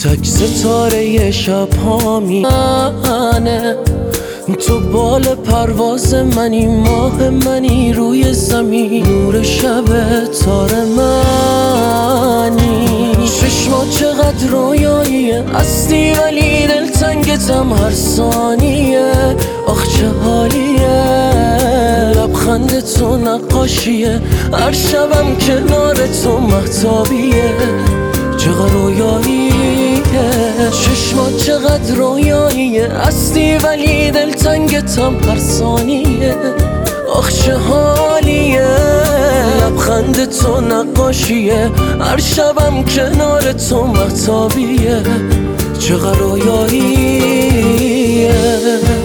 تک ستاره شب ها میانه، تو بال پرواز منی، ماه منی روی زمین، نور شب تار منی. چشما چقدر رویاییه، هستی ولی دلتنگتم هر ثانیه. آخ چه حالیه، لبخند تو نقاشیه، هر شبم کنار تو مهتابیه. چقدر رویاییه، چشما چقدر رویاییه، هستی ولی دلتنگتم هر ثانیه. آخ چه حالیه، لبخند تو نقاشیه، هر شبم کنار تو مهتابیه. چقدر رویاییه.